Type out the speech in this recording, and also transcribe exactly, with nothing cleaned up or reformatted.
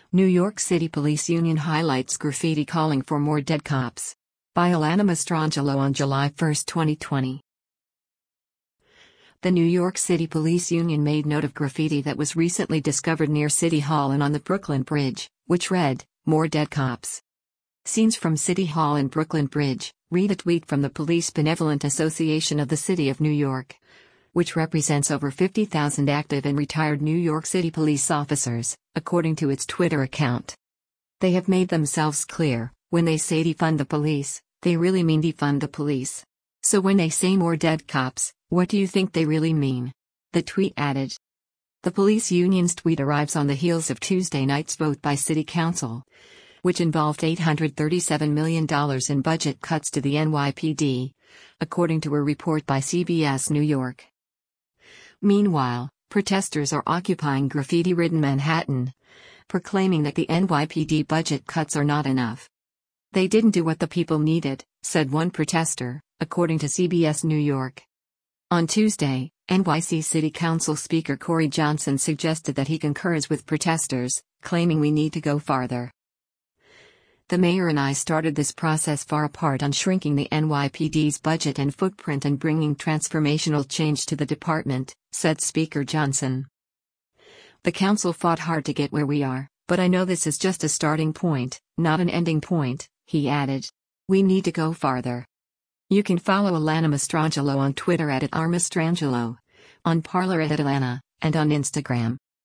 New York City Police Union highlights graffiti calling for more dead cops. By Alana Mastrangelo on July first, twenty twenty. The New York City Police Union made note of graffiti that was recently discovered near City Hall and on the Brooklyn Bridge, which read, "More dead cops." Scenes from City Hall and Brooklyn Bridge. Read a tweet from the Police Benevolent Association of the City of New York, which represents over fifty thousand active and retired New York City police officers, according to its Twitter account. They have made themselves clear: when they say defund the police, they really mean defund the police. So when they say more dead cops, what do you think they really mean? The tweet added. The police union's tweet arrives on the heels of Tuesday night's vote by City Council, which involved eight hundred thirty-seven million dollars in budget cuts to the N Y P D, according to a report by C B S New York. Meanwhile, protesters are occupying graffiti-ridden Manhattan, proclaiming that the N Y P D budget cuts are not enough. They didn't do what the people needed, said one protester, according to C B S New York. On Tuesday, N Y C City Council Speaker Corey Johnson suggested that he concurs with protesters, claiming we need to go farther. The mayor and I started this process far apart on shrinking the N Y P D's budget and footprint and bringing transformational change to the department, said Speaker Johnson. The council fought hard to get where we are, but I know this is just a starting point, not an ending point, he added. We need to go farther. You can follow Alana Mastrangelo on Twitter at Mastrangelo, on Parler at Alana, and on Instagram.